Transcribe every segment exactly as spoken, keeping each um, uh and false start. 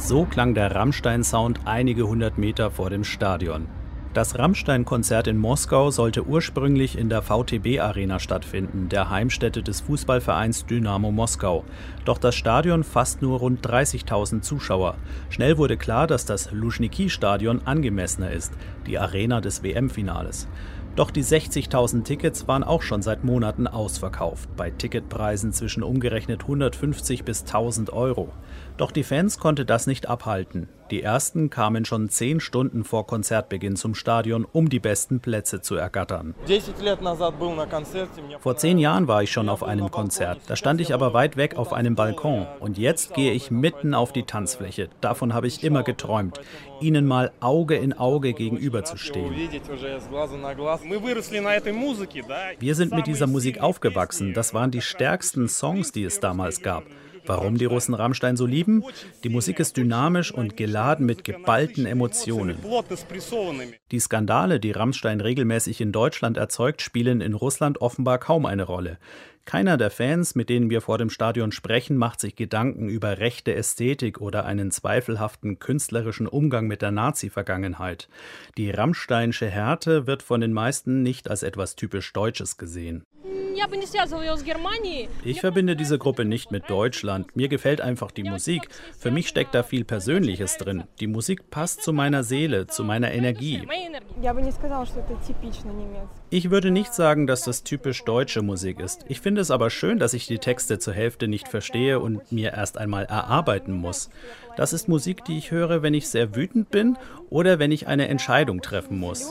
So klang der Rammstein-Sound einige hundert Meter vor dem Stadion. Das Rammstein-Konzert in Moskau sollte ursprünglich in der V T B-Arena stattfinden, der Heimstätte des Fußballvereins Dynamo Moskau. Doch das Stadion fasst nur rund dreißigtausend Zuschauer. Schnell wurde klar, dass das Luschniki-Stadion angemessener ist, die Arena des W M-Finales. Doch die sechzigtausend Tickets waren auch schon seit Monaten ausverkauft, bei Ticketpreisen zwischen umgerechnet hundertfünfzig bis tausend Euro. Doch die Fans konnte das nicht abhalten. Die ersten kamen schon zehn Stunden vor Konzertbeginn zum Stadion, um die besten Plätze zu ergattern. Vor zehn Jahren war ich schon auf einem Konzert, da stand ich aber weit weg auf einem Balkon. Und jetzt gehe ich mitten auf die Tanzfläche. Davon habe ich immer geträumt, ihnen mal Auge in Auge gegenüberzustehen. Wir sind mit dieser Musik aufgewachsen. Das waren die stärksten Songs, die es damals gab. Warum die Russen Rammstein so lieben? Die Musik ist dynamisch und geladen mit geballten Emotionen. Die Skandale, die Rammstein regelmäßig in Deutschland erzeugt, spielen in Russland offenbar kaum eine Rolle. Keiner der Fans, mit denen wir vor dem Stadion sprechen, macht sich Gedanken über rechte Ästhetik oder einen zweifelhaften künstlerischen Umgang mit der Nazi-Vergangenheit. Die Rammsteinsche Härte wird von den meisten nicht als etwas typisch Deutsches gesehen. Ich verbinde diese Gruppe nicht mit Deutschland. Mir gefällt einfach die Musik. Für mich steckt da viel Persönliches drin. Die Musik passt zu meiner Seele, zu meiner Energie. Ich würde nicht sagen, dass das typisch deutsche Musik ist. Ich finde es aber schön, dass ich die Texte zur Hälfte nicht verstehe und mir erst einmal erarbeiten muss. Das ist Musik, die ich höre, wenn ich sehr wütend bin oder wenn ich eine Entscheidung treffen muss.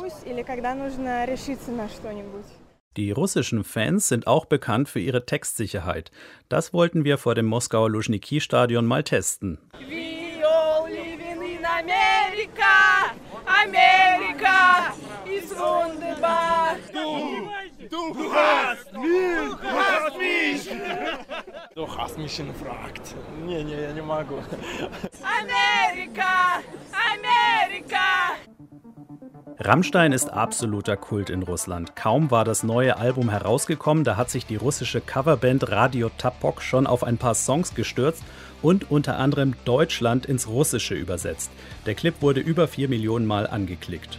Die russischen Fans sind auch bekannt für ihre Textsicherheit. Das wollten wir vor dem Moskauer Luschniki-Stadion mal testen. We all living in America. America is wunderbar. Du, du hast mich, du hast mich. Du hast mich gefragt. Nee, nee, ich nicht mag. America, America. Rammstein ist absoluter Kult in Russland. Kaum war das neue Album herausgekommen, da hat sich die russische Coverband Radio Tapok schon auf ein paar Songs gestürzt und unter anderem Deutschland ins Russische übersetzt. Der Clip wurde über vier Millionen Mal angeklickt.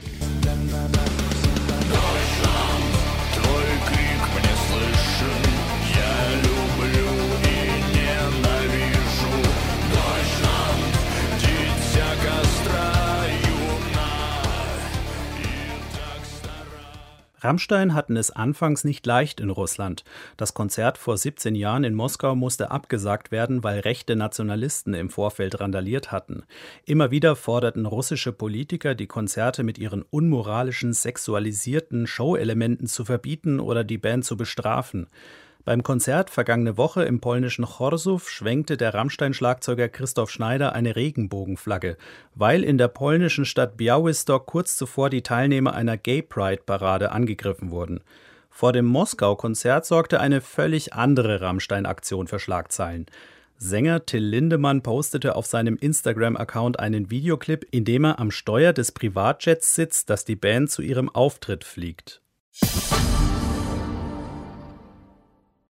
Rammstein hatten es anfangs nicht leicht in Russland. Das Konzert vor siebzehn Jahren in Moskau musste abgesagt werden, weil rechte Nationalisten im Vorfeld randaliert hatten. Immer wieder forderten russische Politiker, die Konzerte mit ihren unmoralischen, sexualisierten Show-Elementen zu verbieten oder die Band zu bestrafen. Beim Konzert vergangene Woche im polnischen Chorzów schwenkte der Rammstein-Schlagzeuger Christoph Schneider eine Regenbogenflagge, weil in der polnischen Stadt Białystok kurz zuvor die Teilnehmer einer Gay-Pride-Parade angegriffen wurden. Vor dem Moskau-Konzert sorgte eine völlig andere Rammstein-Aktion für Schlagzeilen. Sänger Till Lindemann postete auf seinem Instagram-Account einen Videoclip, in dem er am Steuer des Privatjets sitzt, das die Band zu ihrem Auftritt fliegt.